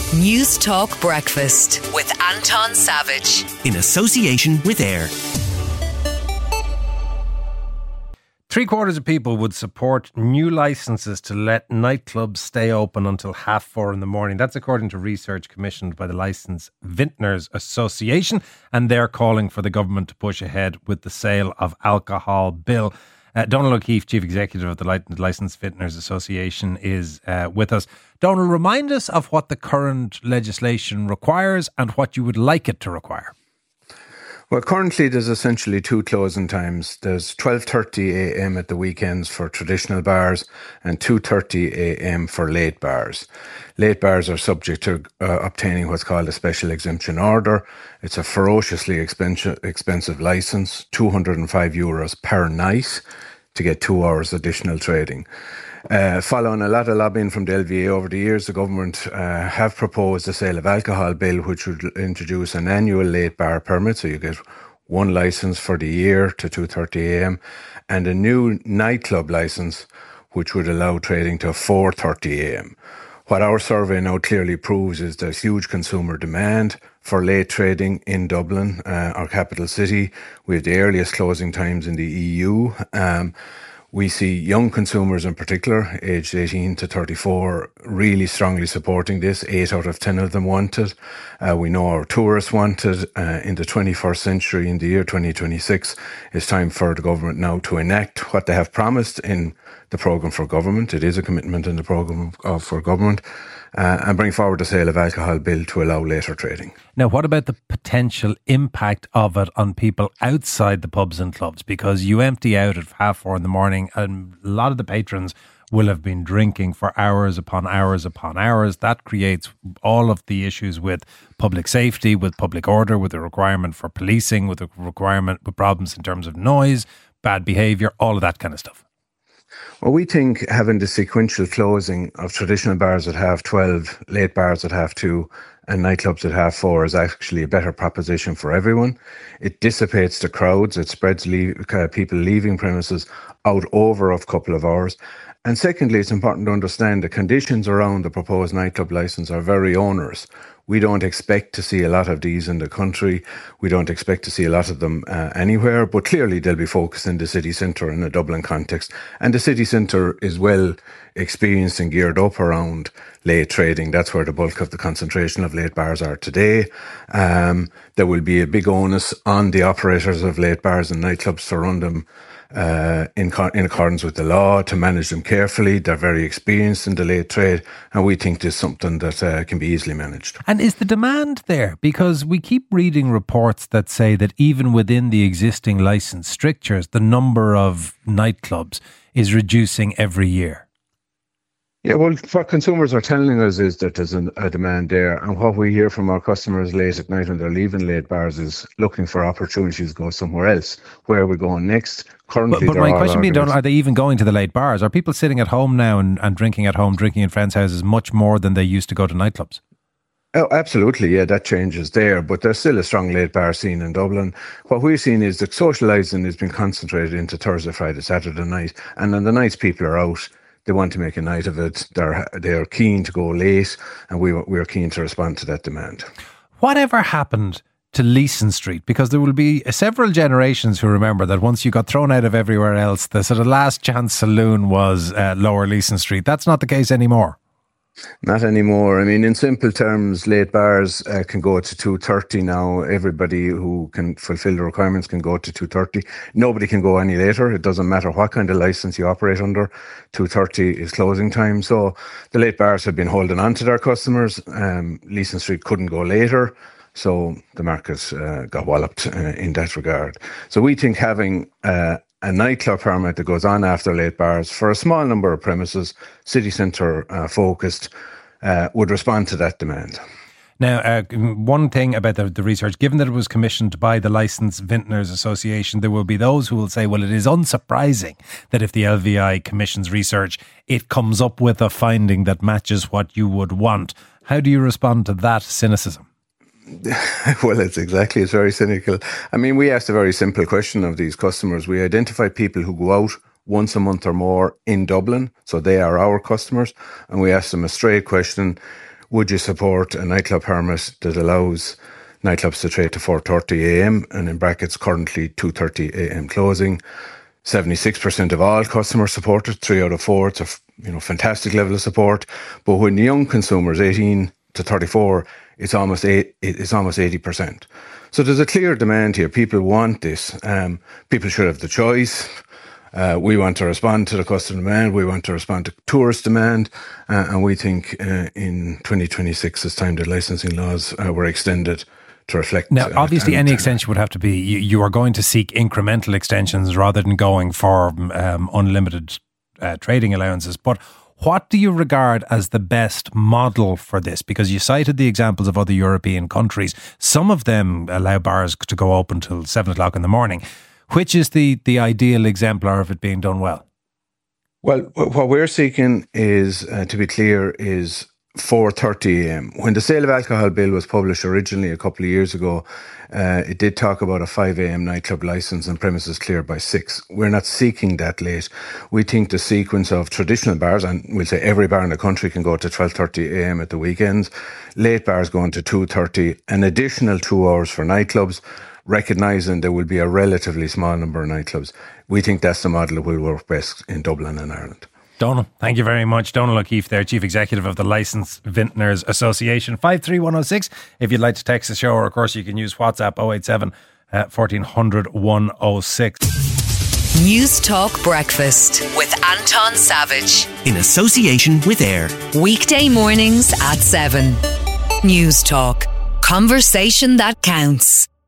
News Talk Breakfast with Anton Savage. In association with AIR. 3/4 of people would support new licences to let nightclubs stay open until 4:30 in the morning. That's according to research commissioned by the Licensed Vintners Association, and they're calling for the government to push ahead with the sale of alcohol bill. Donald O'Keefe, Chief Executive of the Licensed Vintners Association, is with us. Donald, remind us of what the current legislation requires and what you would like it to require. Well, currently there's essentially two closing times. There's 12:30 a.m. at the weekends for traditional bars and 2:30 a.m. for late bars. Late bars are subject to obtaining what's called a special exemption order. It's a ferociously expensive licence, €205 per night to get 2 hours additional trading. Following a lot of lobbying from the LVA over the years, the government have proposed a sale of alcohol bill, which would introduce an annual late bar permit, so you get one licence for the year to 2:30 a.m, and a new nightclub licence, which would allow trading to 4:30 a.m. What our survey now clearly proves is there's huge consumer demand for late trading in Dublin, our capital city. We have the earliest closing times in the EU. We see young consumers in particular, aged 18 to 34, really strongly supporting this. 8 out of 10 of them want it. We know our tourists want it. In the 21st century, in the year 2026, it's time for the government now to enact what they have promised in the programme for government. It is a commitment in the programme for government. And bring forward the sale of alcohol bill to allow later trading. Now, what about the potential impact of it on people outside the pubs and clubs? Because you empty out at 4:30 in the morning and a lot of the patrons will have been drinking for hours upon hours upon hours. That creates all of the issues with public safety, with public order, with the requirement for policing, with the requirement with problems in terms of noise, bad behaviour, all of that kind of stuff. Well, we think having the sequential closing of traditional bars at 12:30, late bars at 2:30, and nightclubs at 4:30 is actually a better proposition for everyone. It dissipates the crowds. It spreads people leaving premises out over a couple of hours. And secondly, it's important to understand the conditions around the proposed nightclub licence are very onerous. We don't expect to see a lot of these in the country. We don't expect to see a lot of them anywhere, but clearly they'll be focused in the city centre in a Dublin context. And the city centre is well experienced and geared up around late trading. That's where the bulk of the concentration of late bars are today. There will be a big onus on the operators of late bars and nightclubs to run them in accordance with the law, to manage them carefully. They're very experienced in the late trade, and we think this is something that can be easily managed. And is the demand there? Because we keep reading reports that say that even within the existing licence strictures, the number of nightclubs is reducing every year. Yeah, well, what consumers are telling us is that there's a demand there, and what we hear from our customers late at night when they're leaving late bars is looking for opportunities to go somewhere else. Where are we going next? Currently, but my question being, are they even going to the late bars? Are people sitting at home now and drinking at home, drinking in friends' houses much more than they used to go to nightclubs? Oh, absolutely. Yeah, that change is there, but there's still a strong late bar scene in Dublin. What we've seen is that socialising has been concentrated into Thursday, Friday, Saturday night, and on the nights people are out, they want to make a night of it. They're keen to go late, and we're keen to respond to that demand. Whatever happened to Leeson Street? Because there will be several generations who remember that once you got thrown out of everywhere else, the sort of last chance saloon was Lower Leeson Street. That's not the case anymore. Not anymore. I mean, in simple terms, late bars can go to 2:30 now. Everybody who can fulfil the requirements can go to 2:30. Nobody can go any later. It doesn't matter what kind of licence you operate under. 2:30 is closing time. So the late bars have been holding on to their customers. Leeson Street couldn't go later. So the market got walloped in that regard. So we think having a nightclub permit that goes on after late bars for a small number of premises, city centre focused, would respond to that demand. Now, one thing about the research, given that it was commissioned by the Licensed Vintners Association, there will be those who will say, well, it is unsurprising that if the LVI commissions research, it comes up with a finding that matches what you would want. How do you respond to that cynicism? Well, it's very cynical. I mean, we asked a very simple question of these customers. We identify people who go out once a month or more in Dublin, so they are our customers, and we asked them a straight question. would you support a nightclub permit that allows nightclubs to trade to 4:30 a.m. and in brackets currently 2:30 a.m. closing? 76% of all customers support it, 3 out of 4. It's a fantastic level of support. But when young consumers, 18 to 34, it's almost 80%. So there's a clear demand here. People want this. People should have the choice. We want to respond to the customer demand. We want to respond to tourist demand. And we think in 2026, it's time that licensing laws were extended to reflect. Now, obviously, any extension would have to be, you are going to seek incremental extensions rather than going for unlimited trading allowances. But what do you regard as the best model for this? Because you cited the examples of other European countries. Some of them allow bars to go open till 7 o'clock in the morning. Which is the ideal exemplar of it being done well? Well, what we're seeking is, to be clear, is 4:30 a.m. When the sale of alcohol bill was published originally a couple of years ago, it did talk about a 5 a.m. nightclub licence and premises cleared by 6. We're not seeking that late. We think the sequence of traditional bars, and we'll say every bar in the country can go to 12:30 a.m. at the weekends, late bars going to 2:30, an additional 2 hours for nightclubs, recognising there will be a relatively small number of nightclubs. We think that's the model that will work best in Dublin and Ireland. Donal, thank you very much. Donal O'Keefe there, Chief Executive of the Licensed Vintners Association. 53106 if you'd like to text the show, or of course you can use WhatsApp 087 1400 106. News Talk Breakfast with Anton Savage. In association with AIR. Weekday mornings at 7. News Talk. Conversation that counts.